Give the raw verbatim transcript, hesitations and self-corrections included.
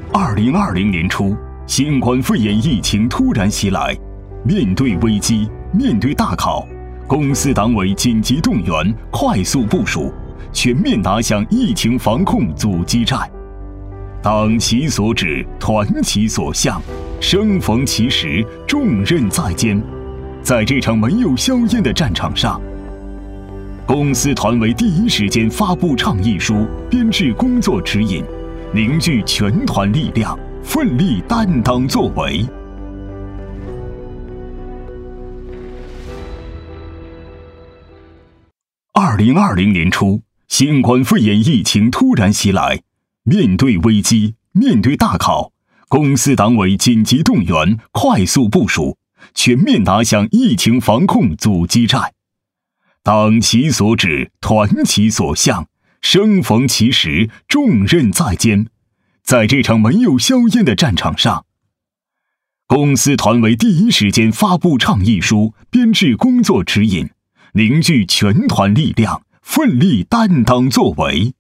二零二零年初，新冠肺炎疫情突然袭来，面对危机，面对大考，公司党委紧急动员，快速部署，全面打响疫情防控阻击战。党其所指，团其所向，生逢其时，重任在肩。在这场没有硝烟的战场上，公司团委第一时间发布倡议书，编制工作指引，凝聚全团力量，奋力担当作为。二零二零年初，新冠肺炎疫情突然袭来，面对危机，面对大考，公司党委紧急动员，快速部署，全面打响疫情防控阻击战。党其所指，团其所向，生逢其时，重任在肩。在这场没有硝烟的战场上，公司团委第一时间发布倡议书，编制工作指引，凝聚全团力量，奋力担当作为。